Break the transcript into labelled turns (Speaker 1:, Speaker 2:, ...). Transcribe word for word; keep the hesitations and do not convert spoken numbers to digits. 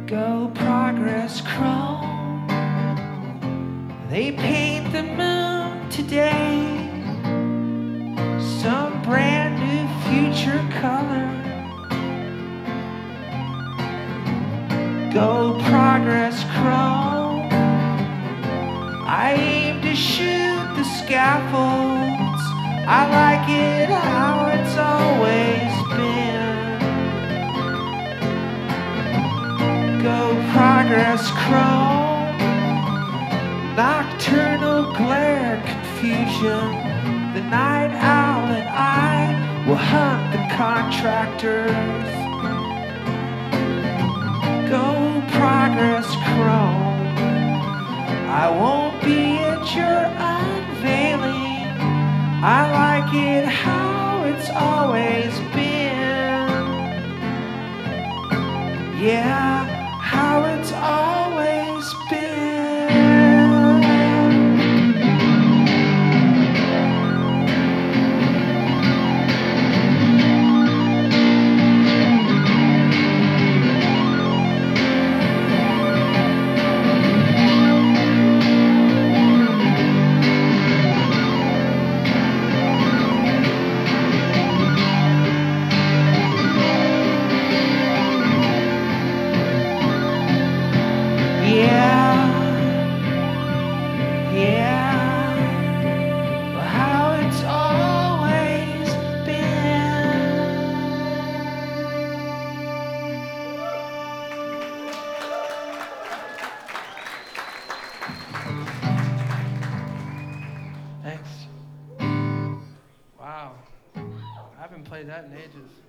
Speaker 1: Go Progress Chrome. They paint the moon today, some brand new future color. Go Progress Chrome. I aim to shoot the scaffolds. I like it how it's always been. Go Progress Chrome. Nocturnal glare confusion. The night owl and I will hunt the contractors. Go Progress Chrome. I won't be at your unveiling. I like it how it's always been. Yeah, how it's always been. Yeah, yeah, well, how it's always been. Thanks. Wow, I haven't played that in ages.